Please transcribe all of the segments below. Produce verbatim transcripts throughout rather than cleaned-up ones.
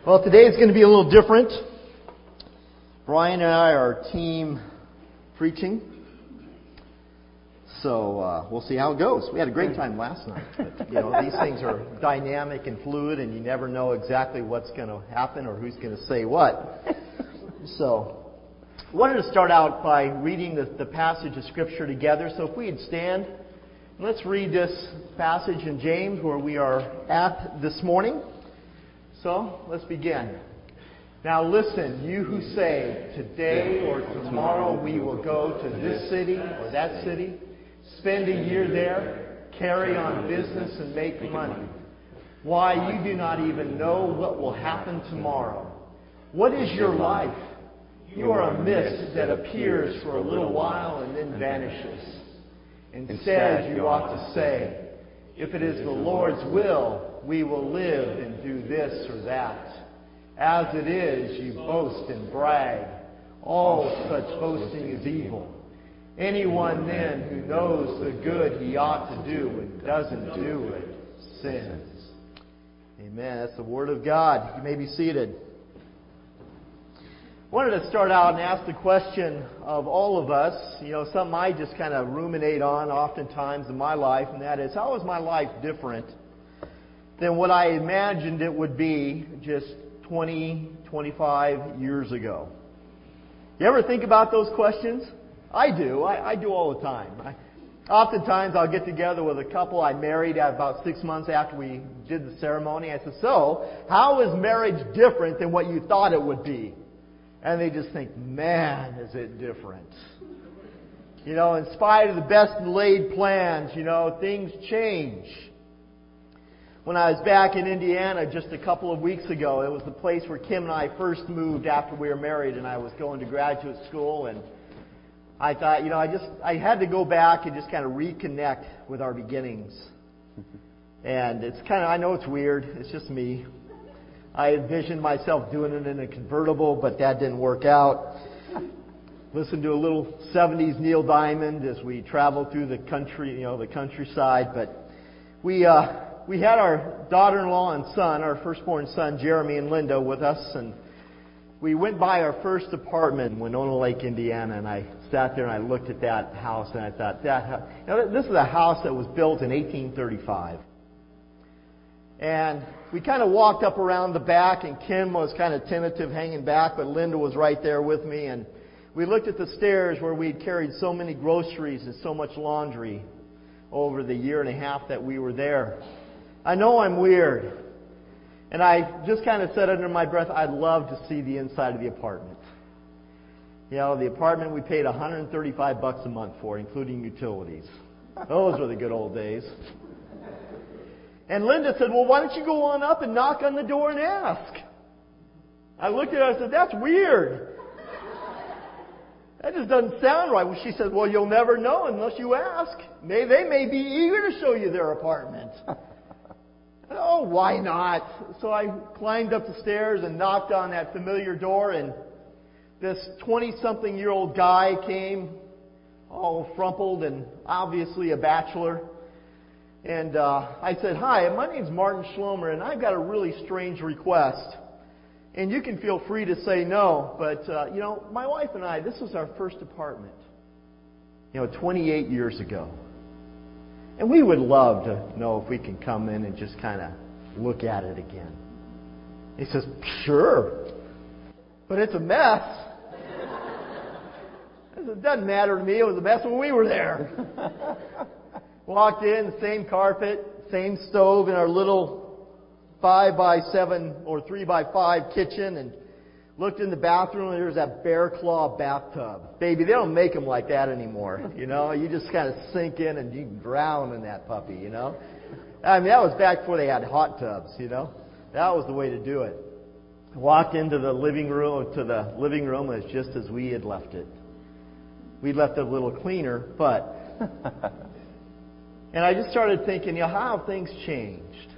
Well, today is going to be a little different. Brian and I are team preaching. So uh, we'll see how it goes. We had a great time last night. But, you know, these things are dynamic and fluid, and you never know exactly what's going to happen or who's going to say what. So I wanted to start out by reading the, the passage of Scripture together. So if we'd stand, let's read this passage in James where we are at this morning. So let's begin. Now listen, you who say, today or tomorrow we will go to this city or that city, spend a year there, carry on business and make money. Why, you do not even know what will happen tomorrow. What is your life? You are a mist that appears for a little while and then vanishes. Instead, you ought to say, if it is the Lord's will, we will live and do this or that. As it is, you boast and brag. All such boasting is evil. Anyone then who knows the good he ought to do and doesn't do it sins. Amen. That's the Word of God. You may be seated. I wanted to start out and ask the question of all of us, you know, something I just kind of ruminate on oftentimes in my life, and that is, how is my life different than what I imagined it would be just twenty, twenty-five years ago? You ever think about those questions? I do. I, I do all the time. I, oftentimes I'll get together with a couple I married about six months after we did the ceremony. I said, so, how is marriage different than what you thought it would be? And they just think, man, is it different. You know, in spite of the best laid plans, you know, things change. When I was back in Indiana just a couple of weeks ago, it was the place where Kim and I first moved after we were married, and I was going to graduate school, and I thought, you know, I just, I had to go back and just kind of reconnect with our beginnings. And it's kind of, I know it's weird, it's just me. I envisioned myself doing it in a convertible, but that didn't work out. Listened to a little seventies Neil Diamond as we traveled through the country, you know, the countryside. But we uh, we had our daughter-in-law and son, our firstborn son, Jeremy and Linda, with us, and we went by our first apartment in Winona Lake, Indiana, and I sat there and I looked at that house and I thought, that you know, this is a house that was built in eighteen thirty-five. And we kind of walked up around the back, and Kim was kind of tentative hanging back, but Linda was right there with me. And we looked at the stairs where we'd carried so many groceries and so much laundry over the year and a half that we were there. I know I'm weird. And I just kind of said under my breath, I'd love to see the inside of the apartment. You know, the apartment we paid one hundred thirty-five bucks a month for, including utilities. Those were the good old days. And Linda said, well, why don't you go on up and knock on the door and ask? I looked at her and said, that's weird. That just doesn't sound right. Well, she said, well, you'll never know unless you ask. May, they may be eager to show you their apartment. Oh, why not? So I climbed up the stairs and knocked on that familiar door, and this twenty-something-year-old guy came, all frumpled and obviously a bachelor. And uh, I said, hi, my name's Martin Schlomer, and I've got a really strange request. And you can feel free to say no, but, uh, you know, my wife and I, this was our first apartment, you know, twenty-eight years ago. And we would love to know if we can come in and just kind of look at it again. He says, sure, but it's a mess. It doesn't matter to me, it was a mess when we were there. Walked in, same carpet, same stove in our little five by seven or three by five kitchen, and looked in the bathroom and there was that bear claw bathtub. Baby, they don't make them like that anymore. You know, you just kind of sink in and you drown in that puppy, you know. I mean, that was back before they had hot tubs, you know. That was the way to do it. Walked into the living room, to the living room, and it's just as we had left it. We left it a little cleaner, but... And I just started thinking, you know, how have things changed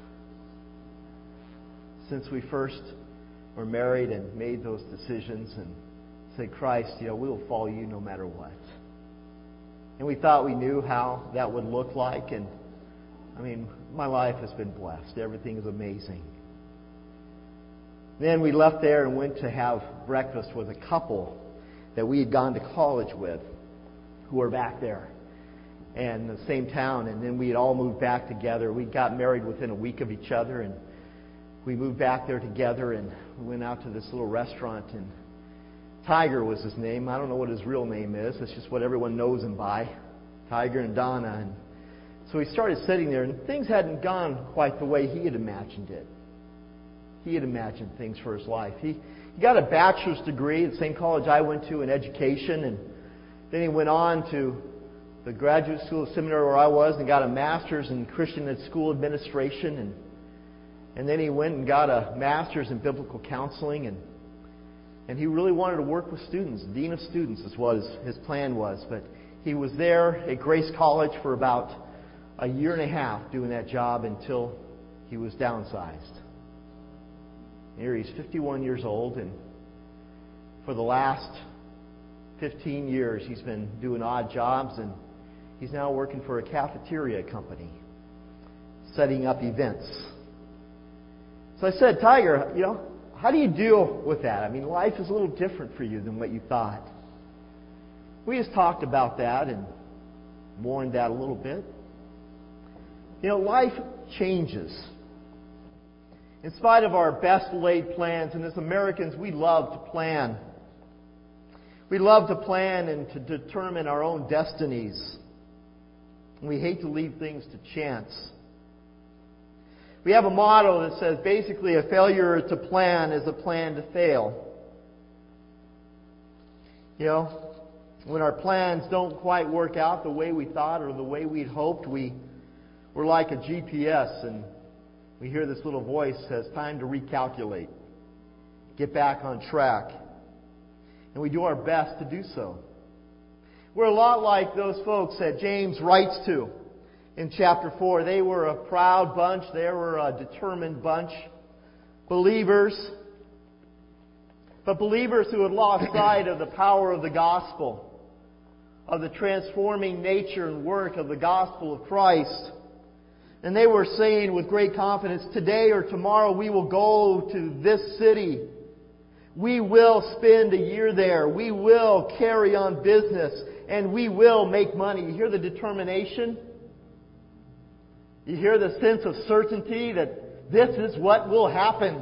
since we first were married and made those decisions and said, Christ, you know, we'll follow you no matter what. And we thought we knew how that would look like. And, I mean, my life has been blessed. Everything is amazing. Then we left there and went to have breakfast with a couple that we had gone to college with who were back there in the same town. And then we had all moved back together. We got married within a week of each other, and we moved back there together, and we went out to this little restaurant, and Tiger was his name. I don't know what his real name is. It's just what everyone knows him by. Tiger and Donna. And so he started sitting there, and things hadn't gone quite the way he had imagined it. He had imagined things for his life. He, he got a bachelor's degree at the same college I went to in education, and then he went on to the graduate school seminary where I was and got a master's in Christian school administration, and and then he went and got a master's in biblical counseling, and and he really wanted to work with students. Dean of students is what his, his plan was. But he was there at Grace College for about a year and a half doing that job until he was downsized. Here he's fifty-one years old, and for the last fifteen years he's been doing odd jobs, and he's now working for a cafeteria company, setting up events. So I said, Tiger, you know, how do you deal with that? I mean, life is a little different for you than what you thought. We just talked about that and mourned that a little bit. You know, life changes. In spite of our best laid plans, and as Americans, we love to plan. We love to plan and to determine our own destinies. We hate to leave things to chance. We have a motto that says basically a failure to plan is a plan to fail. You know, when our plans don't quite work out the way we thought or the way we'd hoped, we, we're like a G P S, and we hear this little voice says, time to recalculate. Get back on track. And we do our best to do so. We're a lot like those folks that James writes to in chapter four. They were a proud bunch. They were a determined bunch. Believers. But believers who had lost sight of the power of the gospel, of the transforming nature and work of the gospel of Christ. And they were saying with great confidence, today or tomorrow we will go to this city. We will spend a year there. We will carry on business. And we will make money. You hear the determination? You hear the sense of certainty that this is what will happen.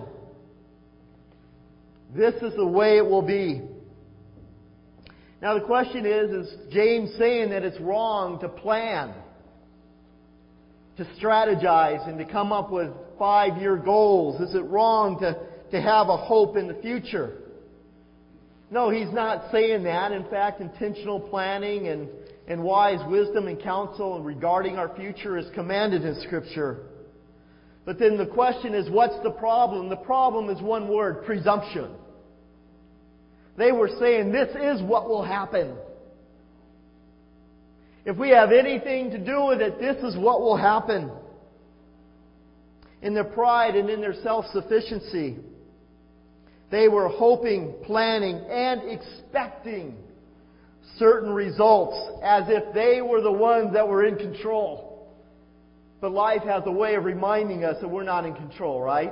This is the way it will be. Now the question is, is James saying that it's wrong to plan, to strategize, and to come up with five-year goals? Is it wrong to, to have a hope in the future? No, he's not saying that. In fact, intentional planning and, and wise wisdom and counsel regarding our future is commanded in Scripture. But then the question is, what's the problem? The problem is one word, presumption. They were saying, this is what will happen. If we have anything to do with it, this is what will happen. In their pride and in their self-sufficiency, they were hoping, planning, and expecting certain results as if they were the ones that were in control. But life has a way of reminding us that we're not in control, right?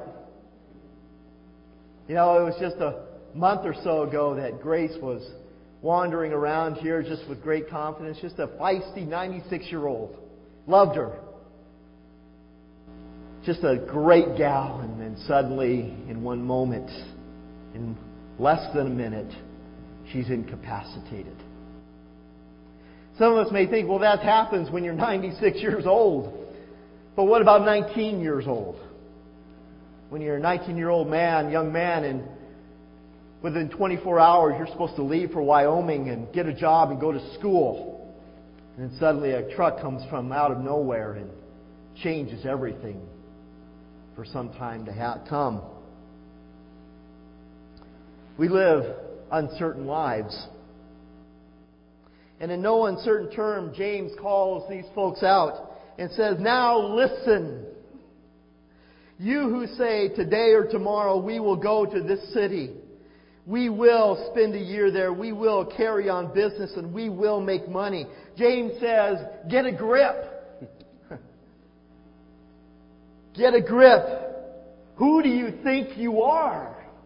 You know, it was just a month or so ago that Grace was wandering around here just with great confidence, just a feisty ninety-six-year-old. Loved her. Just a great gal, and then suddenly, in one moment, in less than a minute, she's incapacitated. Some of us may think, well, that happens when you're ninety-six years old. But what about nineteen years old? When you're a nineteen-year-old man, young man, and within twenty-four hours you're supposed to leave for Wyoming and get a job and go to school. And then suddenly a truck comes from out of nowhere and changes everything for some time to ha- come. We live uncertain lives. And in no uncertain term, James calls these folks out and says, now listen. You who say today or tomorrow we will go to this city. We will spend a year there. We will carry on business and we will make money. James says, get a grip. Get a grip. Who do you think you are?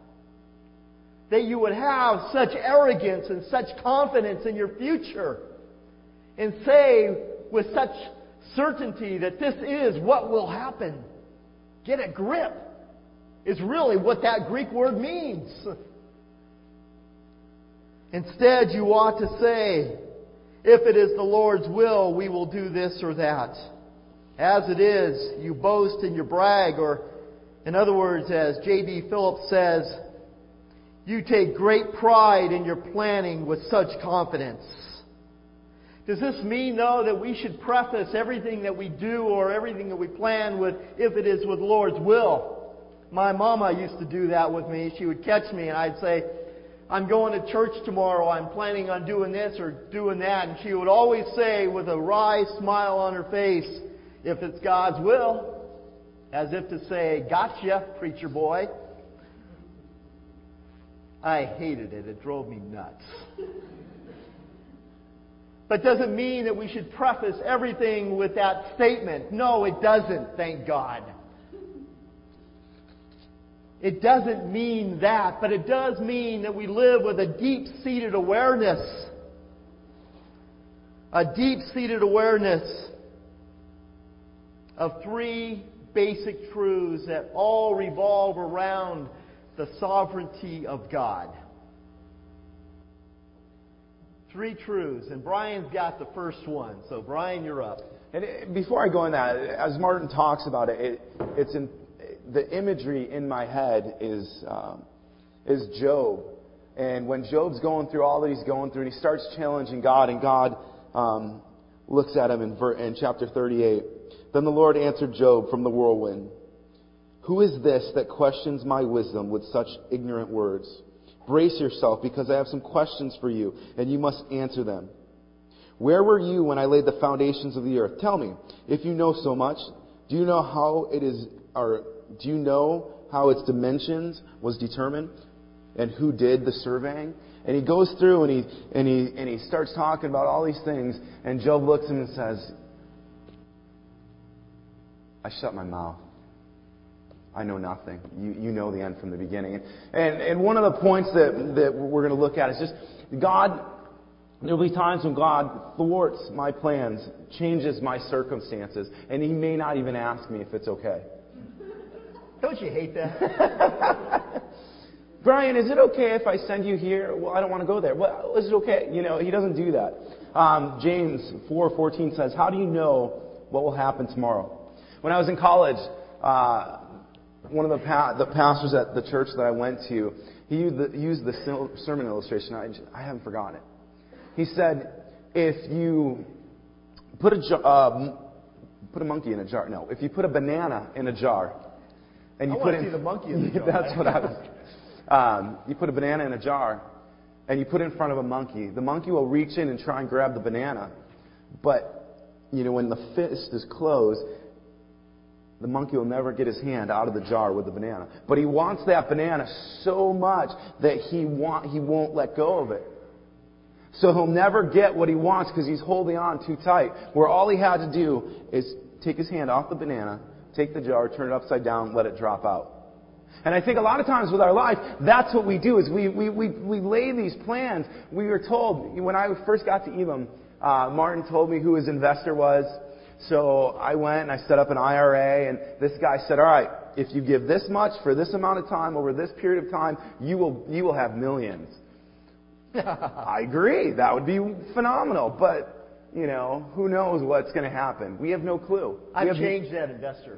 that you would have such arrogance and such confidence in your future and say with such certainty that this is what will happen. Get a grip is really what that Greek word means. Instead, you ought to say, if it is the Lord's will, we will do this or that. As it is, you boast and you brag, or in other words, as J B Phillips says, you take great pride in your planning with such confidence. Does this mean, though, that we should preface everything that we do or everything that we plan with, if it is with the Lord's will? My mama used to do that with me. She would catch me and I'd say, I'm going to church tomorrow. I'm planning on doing this or doing that. And she would always say with a wry smile on her face, if it's God's will, as if to say, gotcha, preacher boy. I hated it. It drove me nuts. But does it mean that we should preface everything with that statement? No, it doesn't, thank God. It doesn't mean that, but it does mean that we live with a deep-seated awareness. A deep-seated awareness of three basic truths that all revolve around the sovereignty of God. Three truths, and Brian's got the first one. So, Brian, you're up. And it, before I go in that, as Martin talks about it, it it's in, the imagery in my head is um, is Job, and when Job's going through all that he's going through, and he starts challenging God, and God um, looks at him in, ver- in chapter thirty-eight. Then the Lord answered Job from the whirlwind, "Who is this that questions my wisdom with such ignorant words? Brace yourself, because I have some questions for you, and you must answer them. Where were you when I laid the foundations of the earth? Tell me, if you know so much, do you know how it is, or do you know how its dimensions was determined, and who did the surveying?" And he goes through and he and he and he starts talking about all these things, and Job looks at him and says, "I shut my mouth. I know nothing. You you know the end from the beginning." And and one of the points that, that we're going to look at is just God, there will be times when God thwarts my plans, changes my circumstances, and He may not even ask me if it's okay. Don't you hate that? Brian, is it okay if I send you here? Well, I don't want to go there. Well, is it okay? You know, He doesn't do that. Um, James four fourteen says, "How do you know what will happen tomorrow?" When I was in college, uh, one of the, pa- the pastors at the church that I went to, he used the, used the sermon illustration. I, just, I haven't forgotten it. He said, if you put a, jar, uh, put a monkey in a jar. No, if you put a banana in a jar, and you I put want in, to see the monkey in the jar. That's what I was. Um, you put a banana in a jar, and you put it in front of a monkey. The monkey will reach in and try and grab the banana, but you know when the fist is closed, the monkey will never get his hand out of the jar with the banana. But he wants that banana so much that he want he won't let go of it. So he'll never get what he wants because he's holding on too tight. Where all he had to do is take his hand off the banana, take the jar, turn it upside down, let it drop out. And I think a lot of times with our life, that's what we do, is we we we, we lay these plans. We were told, when I first got to Elam, uh, Martin told me who his investor was. So I went and I set up an I R A, and this guy said, all right, if you give this much for this amount of time, over this period of time, you will you will have millions. I agree. That would be phenomenal. But, you know, who knows what's going to happen? We have no clue. I've have changed that investor.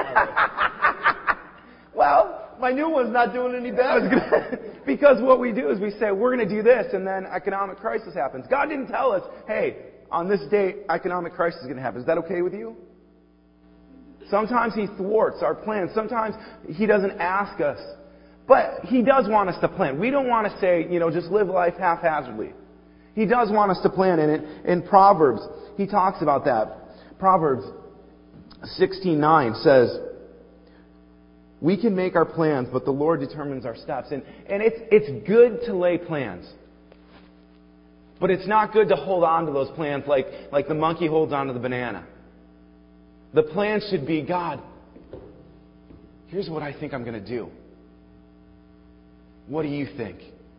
Yeah. Well, my new one's not doing any better. Because what we do is we say, we're going to do this, and then economic crisis happens. God didn't tell us, hey, on this date, economic crisis is going to happen. Is that okay with you? Sometimes He thwarts our plans. Sometimes He doesn't ask us. But He does want us to plan. We don't want to say, you know, just live life haphazardly. He does want us to plan. And in, in Proverbs, He talks about that. Proverbs sixteen nine says, we can make our plans, but the Lord determines our steps. And, and it's, it's good to lay plans. But it's not good to hold on to those plans like, like the monkey holds on to the banana. The plan should be, God, here's what I think I'm going to do. What do you think?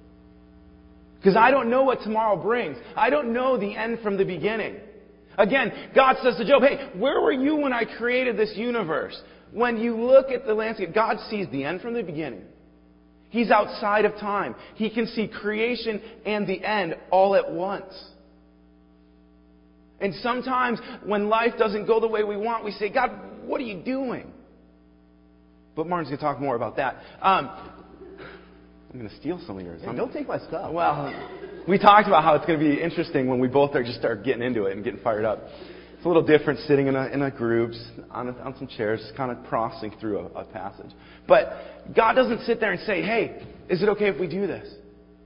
Because I don't know what tomorrow brings. I don't know the end from the beginning. Again, God says to Job, hey, where were you when I created this universe? When you look at the landscape, God sees the end from the beginning. He's outside of time. He can see creation and the end all at once. And sometimes when life doesn't go the way we want, we say, God, what are you doing? But Martin's going to talk more about that. Um, I'm going to steal some of yours. Hey, don't take my stuff. Well, we talked about how it's going to be interesting when we both are just start getting into it and getting fired up. It's a little different sitting in a, in a groups on, a, on some chairs, just kind of processing through a, a passage. But God doesn't sit there and say, hey, is it okay if we do this?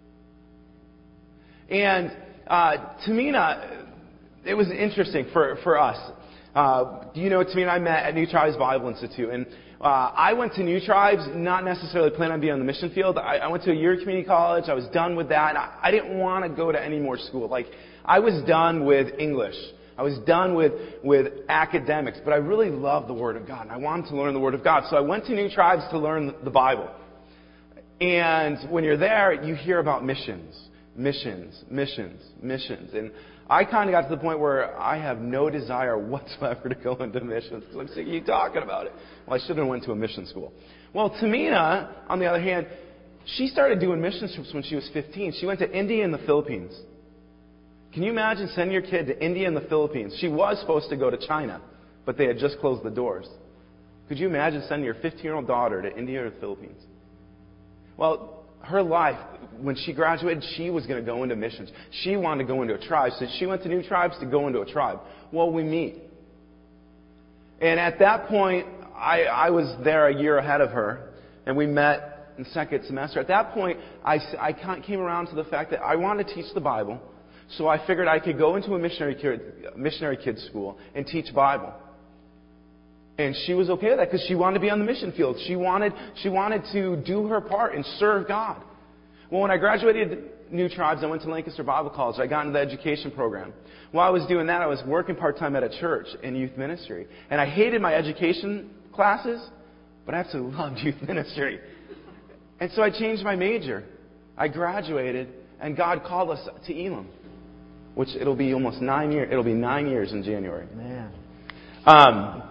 And uh, Tamina, it was interesting for, for us. Uh, you know, Tamina and I met at New Tribes Bible Institute. And Uh, I went to New Tribes, not necessarily planning on being on the mission field. I, I went to a year of community college. I was done with that. And I, I didn't want to go to any more school. Like, I was done with English. I was done with, with academics. But I really loved the Word of God. And I wanted to learn the Word of God. So I went to New Tribes to learn the Bible. And when you're there, you hear about missions. Missions, missions, missions. And I kind of got to the point where I have no desire whatsoever to go into missions. I'm sick of you talking about it. Well, I should have went to a mission school. Well, Tamina, on the other hand, she started doing mission trips when she was fifteen. She went to India and the Philippines. Can you imagine sending your kid to India and the Philippines? She was supposed to go to China, but they had just closed the doors. Could you imagine sending your fifteen-year-old daughter to India or the Philippines? Well, her life, when she graduated, she was going to go into missions. She wanted to go into a tribe, so she went to New Tribes to go into a tribe. Well, we meet. And at that point, I, I was there a year ahead of her, and we met in second semester. At that point, I, I came around to the fact that I wanted to teach the Bible, so I figured I could go into a missionary kid, missionary kids school and teach Bible. And she was okay with that because she wanted to be on the mission field. She wanted, she wanted to do her part and serve God. Well, when I graduated New Tribes, I went to Lancaster Bible College. I got into the education program. While I was doing that, I was working part-time at a church in youth ministry. And I hated my education classes, but I absolutely loved youth ministry. And so I changed my major. I graduated, and God called us to Elam, which it'll be almost nine years. It'll be nine years in January. Man. Um...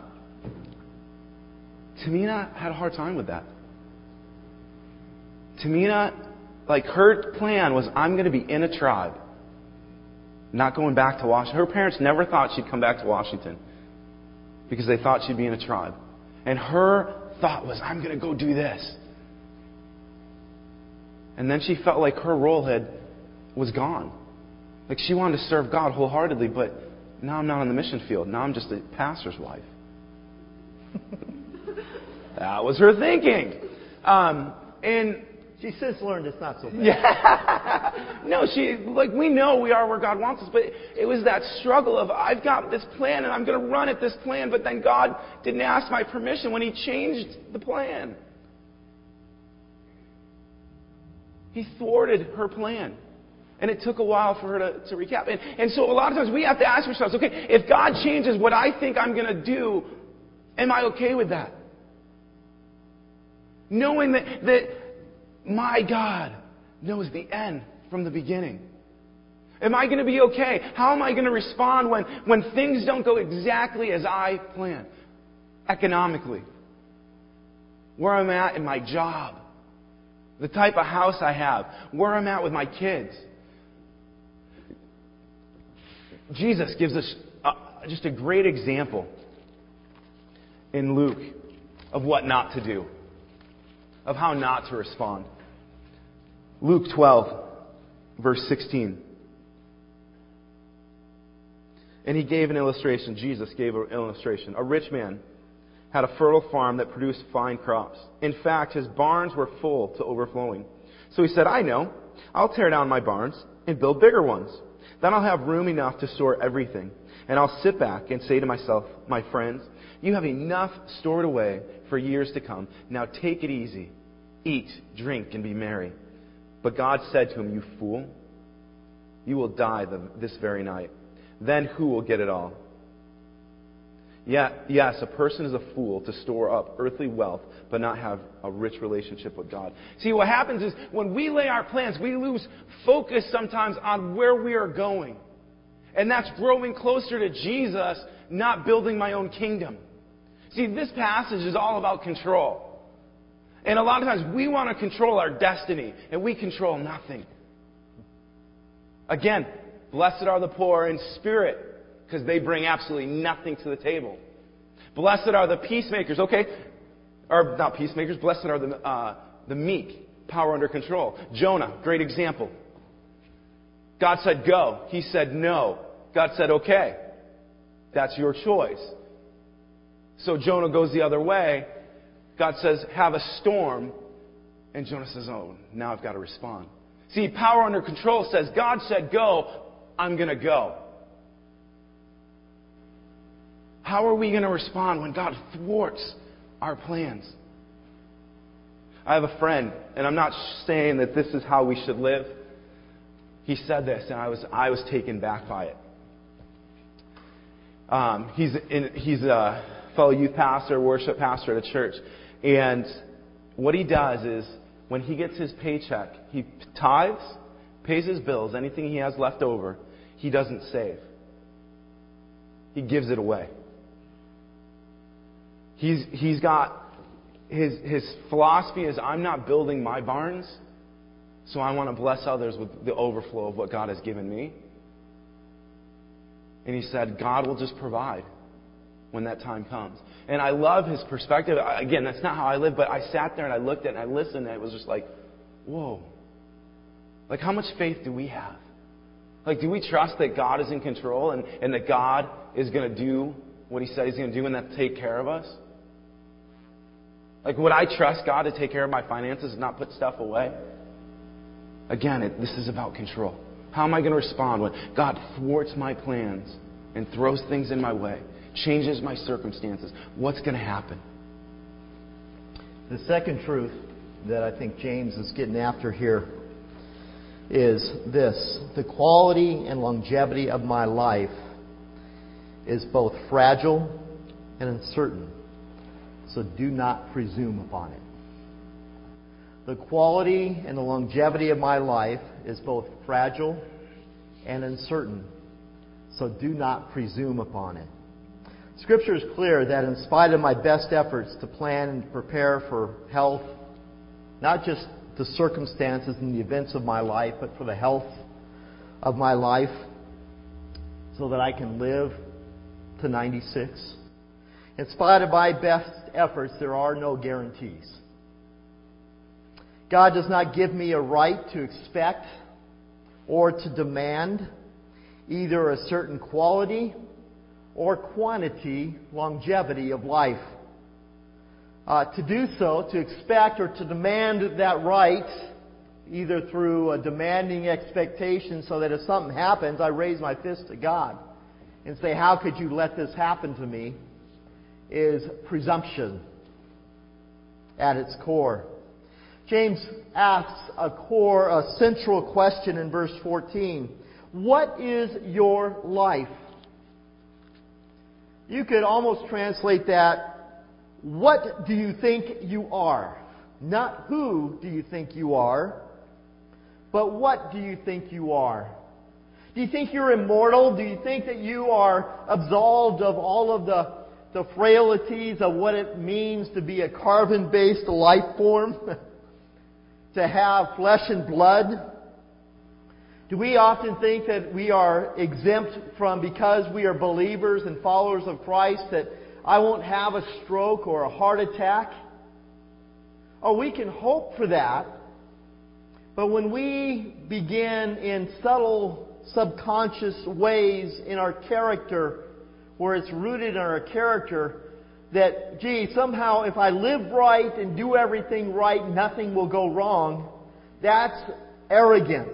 Tamina had a hard time with that. Tamina, like, her plan was, I'm going to be in a tribe, not going back to Washington. Her parents never thought she'd come back to Washington because they thought she'd be in a tribe. And her thought was, I'm going to go do this. And then she felt like her role had was gone. Like, she wanted to serve God wholeheartedly, but now I'm not on the mission field. Now I'm just a pastor's wife. That was her thinking. Um, and she since learned it's not so bad. Yeah. No, she, like, we know we are where God wants us, but it was that struggle of, I've got this plan and I'm going to run at this plan, but then God didn't ask my permission when He changed the plan. He thwarted her plan. And it took a while for her to, to recap. And, and so a lot of times we have to ask ourselves, okay, if God changes what I think I'm going to do, am I okay with that? Knowing that, that my God knows the end from the beginning. Am I going to be okay? How am I going to respond when, when things don't go exactly as I plan? Economically. Where I'm at in my job. The type of house I have. Where I'm at with my kids. Jesus gives us a, just a great example in Luke of what not to do. Of how not to respond. Luke twelve, verse sixteen. And He gave an illustration. Jesus gave an illustration. A rich man had a fertile farm that produced fine crops. In fact, his barns were full to overflowing. So he said, I know. I'll tear down my barns and build bigger ones. Then I'll have room enough to store everything. And I'll sit back and say to myself, my friends, you have enough stored away for years to come. Now take it easy. Eat, drink, and be merry. But God said to him, you fool, you will die the, this very night. Then who will get it all? Yeah, yes, a person is a fool to store up earthly wealth but not have a rich relationship with God. See, what happens is when we lay our plans, we lose focus sometimes on where we are going. And that's growing closer to Jesus, not building my own kingdom. See, this passage is all about control. And a lot of times we want to control our destiny, and we control nothing. Again, blessed are the poor in spirit, because they bring absolutely nothing to the table. Blessed are the peacemakers, okay? Or not peacemakers, blessed are the, uh, the meek, power under control. Jonah, great example. God said go. He said no. God said okay. That's your choice. So Jonah goes the other way. God says have a storm. And Jonah says, oh, now I've got to respond. See, power under control says God said go, I'm going to go. How are we going to respond when God thwarts our plans? I have a friend, and I'm not saying that this is how we should live. He said this, and I was I was taken back by it. Um, he's in, he's a fellow youth pastor, worship pastor at a church, and what he does is when he gets his paycheck, he tithes, pays his bills, anything he has left over, he doesn't save. He gives it away. He's he's got his his philosophy is I'm not building my barns, so I want to bless others with the overflow of what God has given me. And he said, God will just provide when that time comes. And I love his perspective. Again, that's not how I live, but I sat there and I looked at it and I listened and it was just like, whoa. Like, how much faith do we have? Like, do we trust that God is in control and, and that God is going to do what he said he's going to do and that take care of us? Like, would I trust God to take care of my finances and not put stuff away? Again, it, this is about control. How am I going to respond when God thwarts my plans and throws things in my way, changes my circumstances? What's going to happen? The second truth that I think James is getting after here is this. The quality and longevity of my life is both fragile and uncertain. So do not presume upon it. The quality and the longevity of my life is both fragile and uncertain. So do not presume upon it. Scripture is clear that in spite of my best efforts to plan and prepare for health, not just the circumstances and the events of my life, but for the health of my life, so that I can live to ninety-six. In spite of my best efforts, there are no guarantees. God does not give me a right to expect or to demand either a certain quality or quantity, longevity of life. Uh, to do so, to expect or to demand that right, either through a demanding expectation so that if something happens, I raise my fist to God and say, how could you let this happen to me, is presumption at its core. James asks a core, a central question in verse fourteen. What is your life? You could almost translate that, what do you think you are? Not who do you think you are, but what do you think you are? Do you think you're immortal? Do you think that you are absolved of all of the, the frailties of what it means to be a carbon-based life form? To have flesh and blood? Do we often think that we are exempt from, because we are believers and followers of Christ, that I won't have a stroke or a heart attack? Oh, we can hope for that. But when we begin in subtle, subconscious ways in our character, where it's rooted in our character, that, gee, somehow if I live right and do everything right, nothing will go wrong, that's arrogance.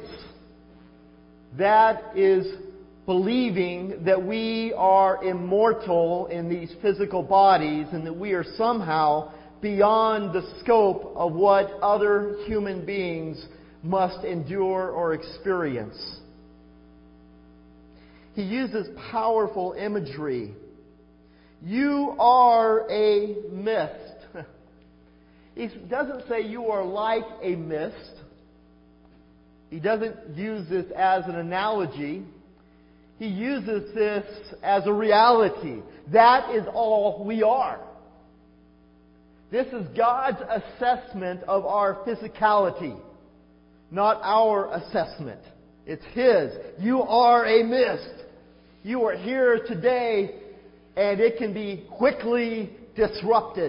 That is believing that we are immortal in these physical bodies and that we are somehow beyond the scope of what other human beings must endure or experience. He uses powerful imagery You are a mist. He doesn't say you are like a mist. He doesn't use this as an analogy. He uses this as a reality. That is all we are. This is God's assessment of our physicality, not our assessment. It's His. You are a mist. You are here today, and it can be quickly disrupted.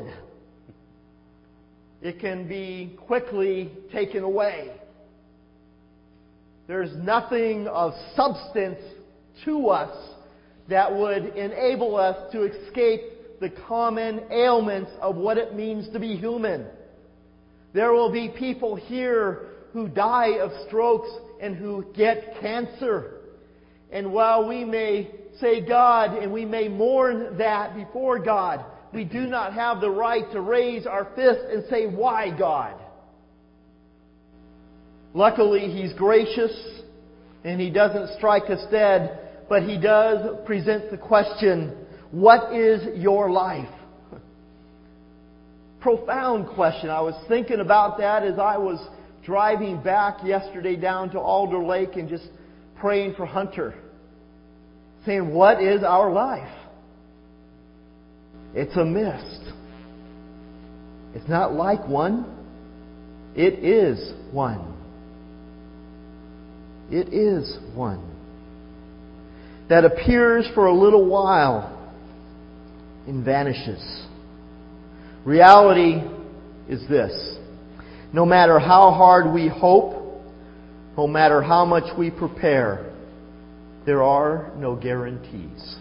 It can be quickly taken away. There's nothing of substance to us that would enable us to escape the common ailments of what it means to be human. There will be people here who die of strokes and who get cancer. And while we may say God and we may mourn that before God, we do not have the right to raise our fist and say, "Why, God?" Luckily, He's gracious and He doesn't strike us dead, but He does present the question, what is your life? Profound question. I was thinking about that as I was driving back yesterday down to Alder Lake and just praying for Hunter. Saying, what is our life? It's a mist. It's not like one. It is one. It is one. That appears for a little while and vanishes. Reality is this. No matter how hard we hope, no matter how much we prepare, there are no guarantees.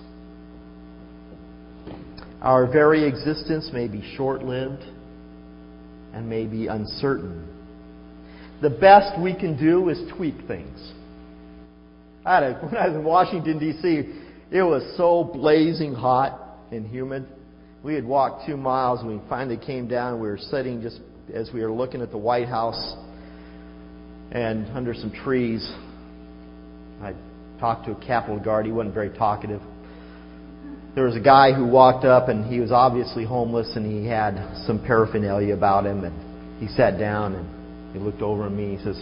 Our very existence may be short-lived and may be uncertain. The best we can do is tweak things. I had a, when I was in Washington, D C, it was so blazing hot and humid. We had walked two miles and we finally came down. We were sitting just as we were looking at the White House and under some trees. I talked to a Capitol guard. He wasn't very talkative. There was a guy who walked up and he was obviously homeless and he had some paraphernalia about him, and he sat down and he looked over at me and he says,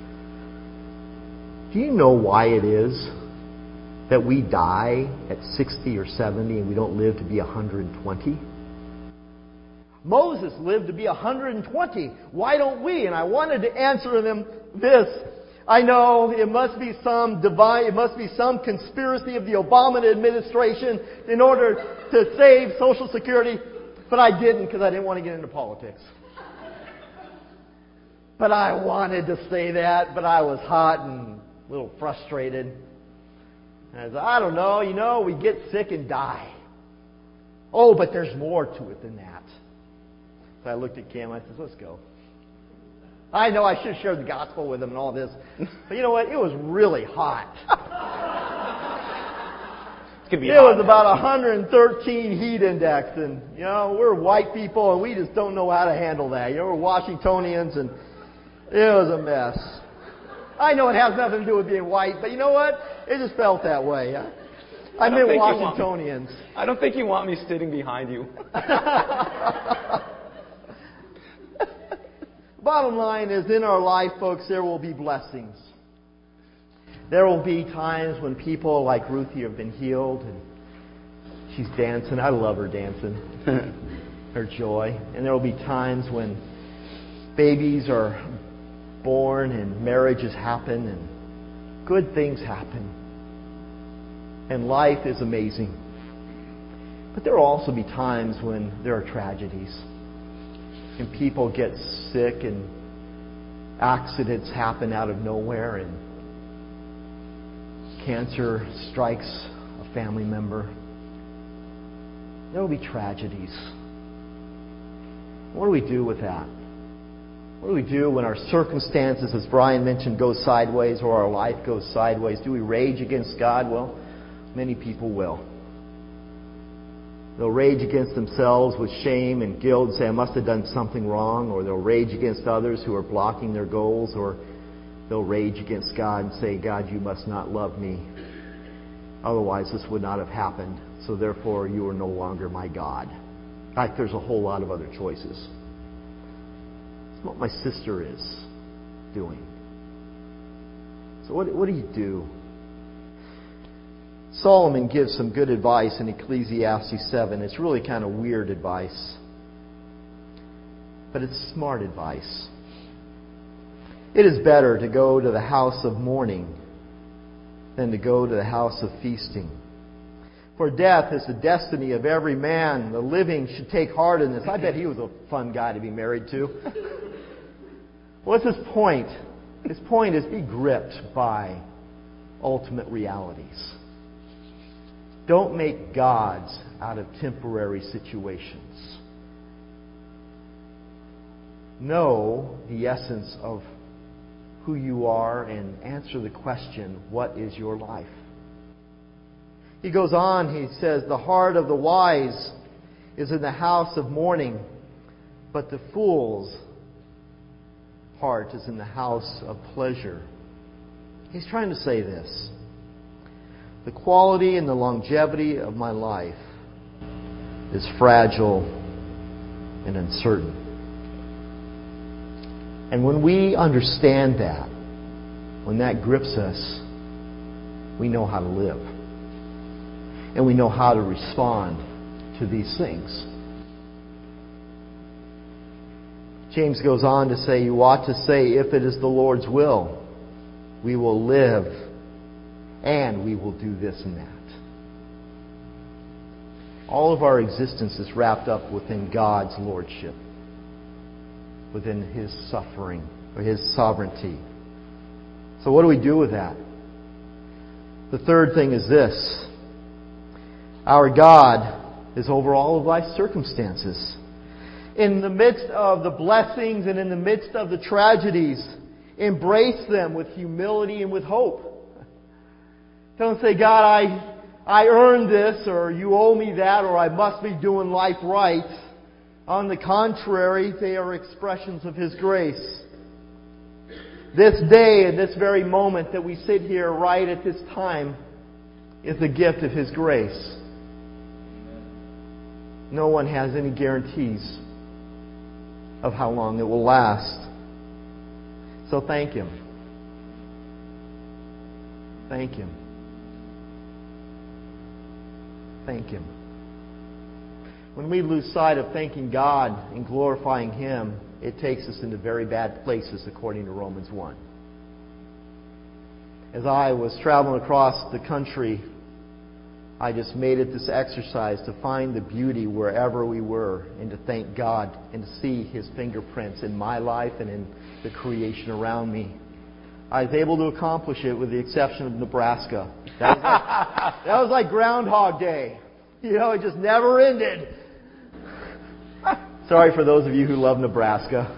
"Do you know why it is that we die at sixty or seventy and we don't live to be one hundred twenty? Moses lived to be one hundred twenty. Why don't we?" And I wanted to answer them this. I know it must be some divine, it must be some conspiracy of the Obama administration in order to save Social Security, but I didn't because I didn't want to get into politics. But I wanted to say that, but I was hot and a little frustrated. And I said, I don't know, you know, we get sick and die. Oh, but there's more to it than that. So I looked at Cam and I said, let's go. I know I should have shared the gospel with him and all this. But you know what? It was really hot. It's gonna be it hot was about one hundred thirteen heat index. And, you know, we're white people and we just don't know how to handle that. You know, we're Washingtonians and it was a mess. I know it has nothing to do with being white, but you know what? It just felt that way. I, I meant Washingtonians. I don't think you want me sitting behind you. Bottom line is, in our life, folks, there will be blessings. There will be times when people like Ruthie have been healed and she's dancing. I love her dancing. Her joy. And there will be times when babies are born and marriages happen and good things happen. And life is amazing. But there will also be times when there are tragedies. And people get sick and accidents happen out of nowhere and cancer strikes a family member. There will be tragedies. What do we do with that? What do we do when our circumstances, as Brian mentioned, go sideways or our life goes sideways? Do we rage against God? Well, many people will. They'll rage against themselves with shame and guilt and say, I must have done something wrong. Or they'll rage against others who are blocking their goals. Or they'll rage against God and say, God, you must not love me. Otherwise, this would not have happened. So therefore, you are no longer my God. In fact, there's a whole lot of other choices. It's what my sister is doing. So what, what do you do? Solomon gives some good advice in Ecclesiastes seven. It's really kind of weird advice. But it's smart advice. It is better to go to the house of mourning than to go to the house of feasting. For death is the destiny of every man. The living should take heart in this. I bet he was a fun guy to be married to. What's his point? His point is be gripped by ultimate realities. Don't make gods out of temporary situations. Know the essence of who you are and answer the question, what is your life? He goes on, he says, the heart of the wise is in the house of mourning, but the fool's heart is in the house of pleasure. He's trying to say this. The quality and the longevity of my life is fragile and uncertain. And when we understand that, when that grips us, we know how to live. And we know how to respond to these things. James goes on to say, you ought to say, if it is the Lord's will, we will live and we will do this and that. All of our existence is wrapped up within God's lordship, within His suffering or His sovereignty. So what do we do with that? The third thing is this. Our God is over all of life's circumstances. In the midst of the blessings and in the midst of the tragedies, embrace them with humility and with hope. Don't say, God, I, I earned this, or you owe me that, or I must be doing life right. On the contrary, they are expressions of His grace. This day and this very moment that we sit here right at this time is a gift of His grace. No one has any guarantees of how long it will last. So thank Him. Thank Him. Thank Him. When we lose sight of thanking God and glorifying Him, it takes us into very bad places, according to Romans one. As I was traveling across the country, I just made it this exercise to find the beauty wherever we were and to thank God and to see His fingerprints in my life and in the creation around me. I was able to accomplish it with the exception of Nebraska. That was like, that was like Groundhog Day. You know, it just never ended. Sorry for those of you who love Nebraska.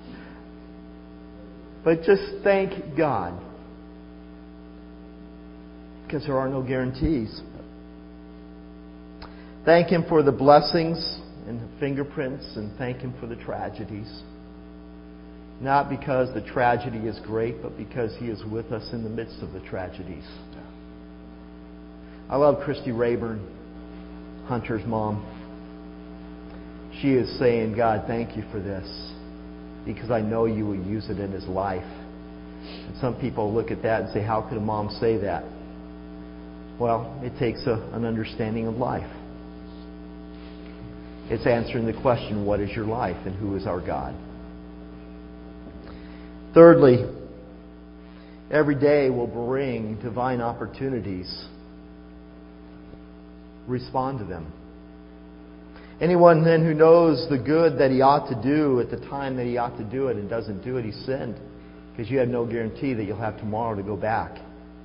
But just thank God. Because there are no guarantees. Thank Him for the blessings and the fingerprints, and thank Him for the tragedies. Not because the tragedy is great, but because He is with us in the midst of the tragedies. I love Christy Rayburn, Hunter's mom. She is saying, God, thank You for this, because I know You will use it in his life. And some people look at that and say, how could a mom say that? Well, it takes a, an understanding of life. It's answering the question, what is your life and who is our God? Thirdly, every day will bring divine opportunities. Respond to them. Anyone then who knows the good that he ought to do at the time that he ought to do it and doesn't do it, he's sinned. Because you have no guarantee that you'll have tomorrow to go back.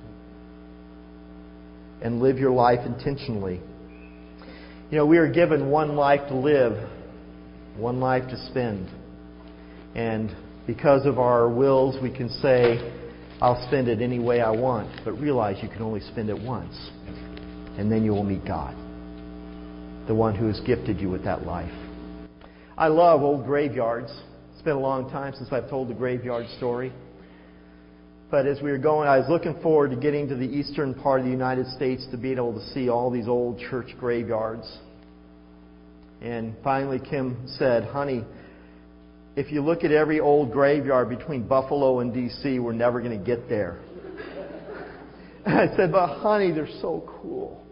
And live your life intentionally. You know, we are given one life to live, one life to spend. And because of our wills, we can say, I'll spend it any way I want. But realize you can only spend it once. And then you will meet God, the one who has gifted you with that life. I love old graveyards. It's been a long time since I've told the graveyard story. But as we were going, I was looking forward to getting to the eastern part of the United States to be able to see all these old church graveyards. And finally Kim said, honey, if you look at every old graveyard between Buffalo and D C, we're never going to get there. And I said, but honey, they're so cool.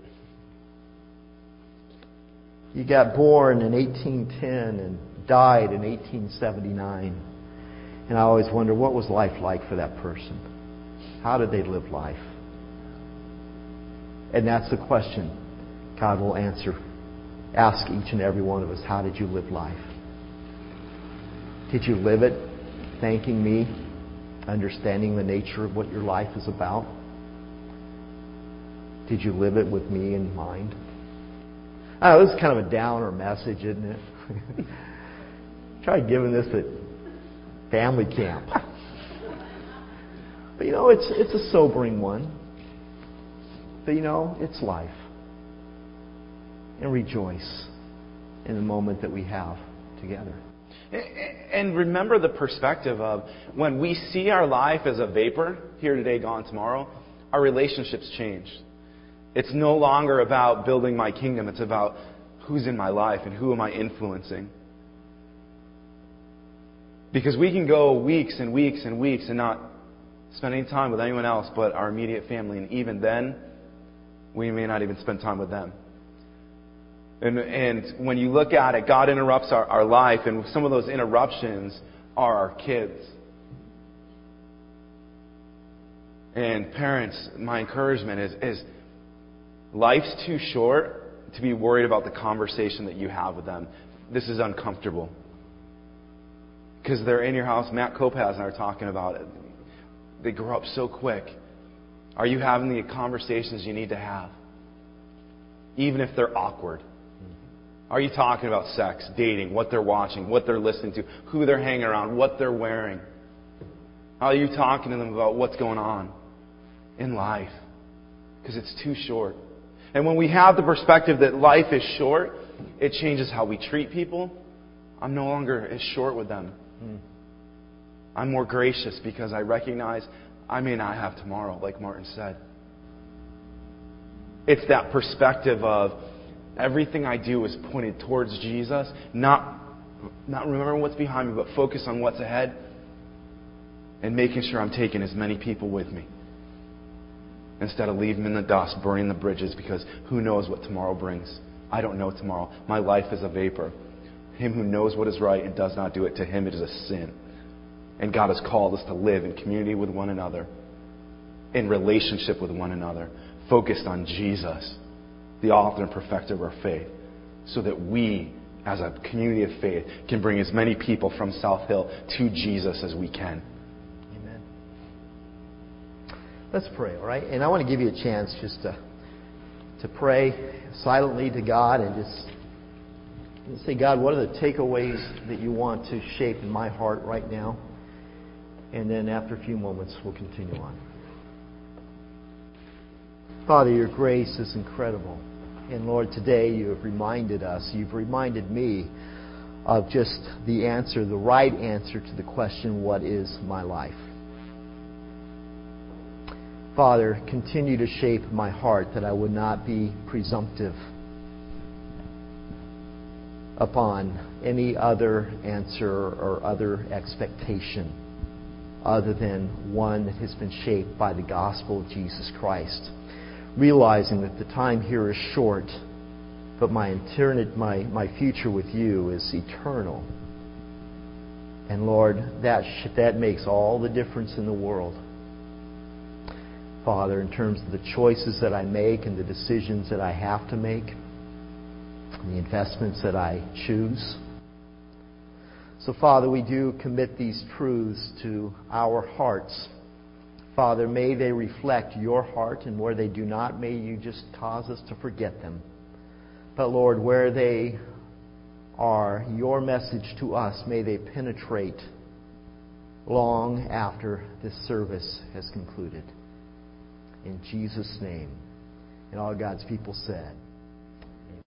You got born in eighteen ten and died in eighteen seventy-nine. And I always wonder, what was life like for that person? How did they live life? And that's the question God will answer. Ask each and every one of us, how did you live life? Did you live it thanking me, understanding the nature of what your life is about? Did you live it with me in mind? I know, this is kind of a downer message, isn't it? Try giving this at family camp. But you know, it's it's a sobering one. But you know, it's life. And rejoice in the moment that we have together. And remember the perspective of when we see our life as a vapor, here today, gone tomorrow, our relationships change. It's no longer about building my kingdom. It's about who's in my life and who am I influencing. Because we can go weeks and weeks and weeks and not spend any time with anyone else but our immediate family. And even then, we may not even spend time with them. And, and when you look at it, God interrupts our, our life, and some of those interruptions are our kids. And parents, my encouragement is, is life's too short to be worried about the conversation that you have with them. This is uncomfortable. Because they're in your house. Matt Kopaz and I are talking about it. They grow up so quick. Are you having the conversations you need to have? Even if they're awkward. Are you talking about sex, dating, what they're watching, what they're listening to, who they're hanging around, what they're wearing? Are you talking to them about what's going on in life? Because it's too short. And when we have the perspective that life is short, it changes how we treat people. I'm no longer as short with them. Mm. I'm more gracious because I recognize I may not have tomorrow, like Martin said. It's that perspective of everything I do is pointed towards Jesus, not, not remembering what's behind me, but focus on what's ahead and making sure I'm taking as many people with me. Instead of leaving them in the dust, burning the bridges, because who knows what tomorrow brings. I don't know tomorrow. My life is a vapor. Him who knows what is right and does not do it, to him it is a sin. And God has called us to live in community with one another, in relationship with one another, focused on Jesus, the author and perfecter of our faith, so that we, as a community of faith, can bring as many people from South Hill to Jesus as we can. Amen. Let's pray, all right? And I want to give you a chance just to, to pray silently to God and just and say, God, what are the takeaways that you want to shape in my heart right now? And then after a few moments, we'll continue on. Father, your grace is incredible. And Lord, today you have reminded us, you've reminded me of just the answer, the right answer to the question, what is my life? Father, continue to shape my heart that I would not be presumptive upon any other answer or other expectation other than one that has been shaped by the gospel of Jesus Christ. Realizing that the time here is short, but my eternity, my, my future with you is eternal. And Lord, that sh- that makes all the difference in the world. Father, in terms of the choices that I make and the decisions that I have to make, and the investments that I choose. So, Father, we do commit these truths to our hearts. Father, may they reflect your heart, and where they do not, may you just cause us to forget them. But Lord, where they are your message to us, may they penetrate long after this service has concluded. In Jesus' name. And all God's people said,